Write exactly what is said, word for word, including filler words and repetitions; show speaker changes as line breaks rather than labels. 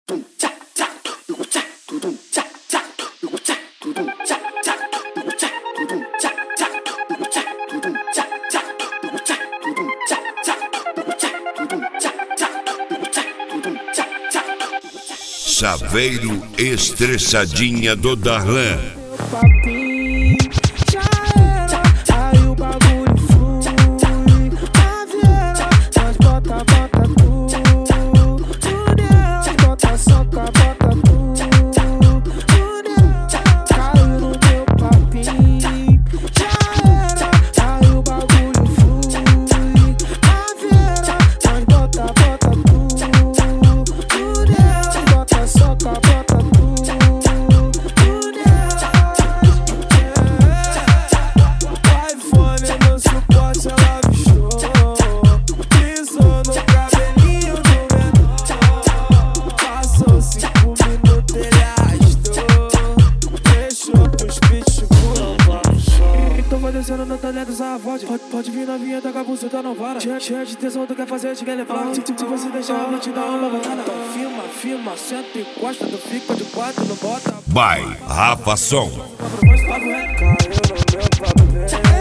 Saveiro Estressadinha do Darlan.
Descendo na talha dos avós. Pode, pode vir novinha, tá com a buceta não para. Cheia, cheia de tesão, tu quer fazer, te quer levar. Se, se você deixar, eu vou te dar uma levantada. Então filma, filma, senta e encosta. Tu fica de quatro, não bota.
By Rafa Som.
Caiu no meu papel.